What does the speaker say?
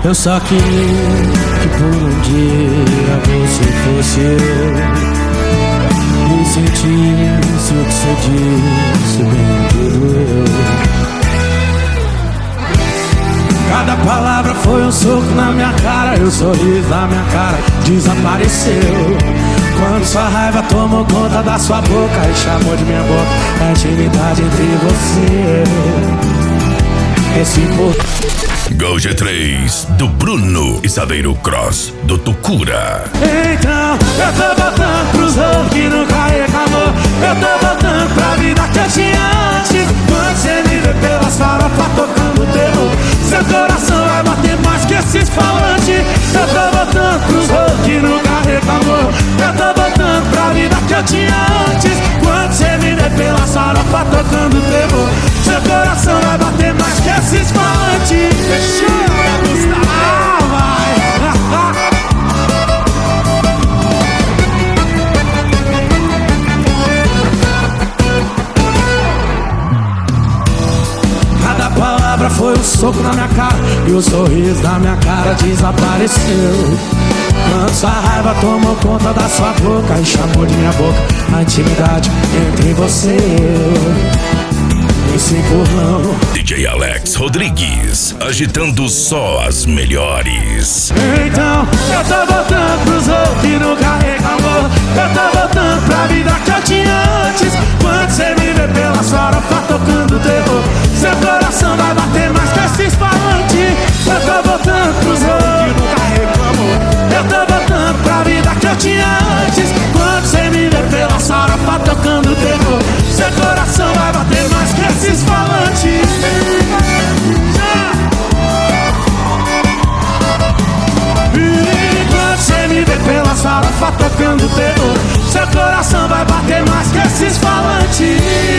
Eu só queria que por um dia você fosse eu e sentisse o que você disse, bem que doeu. Cada palavra foi um soco na minha cara, e o sorriso da minha cara desapareceu. Quando sua raiva tomou conta da sua boca e chamou de minha boca a intimidade entre você e eu. Esse Gol G3 do Bruno e Saveiro Cross do Tucura. Então eu tô voltando pros outros que nunca reclamou. Eu tô voltando pra vida que eu tinha antes. Quando você me vê pelas farofas tocando terror, seu coração vai bater mais que esses falantes. Eu tô voltando pros outros que nunca reclamou. Eu tô voltando pra vida que eu tinha antes. Quando você me vê pelas farofas tocando terror, seu coração vai bater mais que esses falantes. Cada palavra foi um soco na minha cara e o sorriso da minha cara desapareceu. Quando sua raiva tomou conta da sua boca e chamou de minha boca a intimidade entre você e eu. Esse empurrão. DJ Alex Rodrigues, agitando só as melhores. Então eu tô voltando pros outros que nunca reclamou. Eu tô voltando pra vida que eu tinha antes. Quando você me vê pelas farofas tocando terror, seu coração vai bater mais que esses falantes. Eu tô voltando pros outros que nunca reclamou. Eu tô voltando pra vida que eu tinha antes. Quando você me vê pelas farofas tocando terror, seu coração vai bater mais que esses falantes. E quando você me vê pelas farofas tocando terror, seu coração vai bater mais que esses falantes.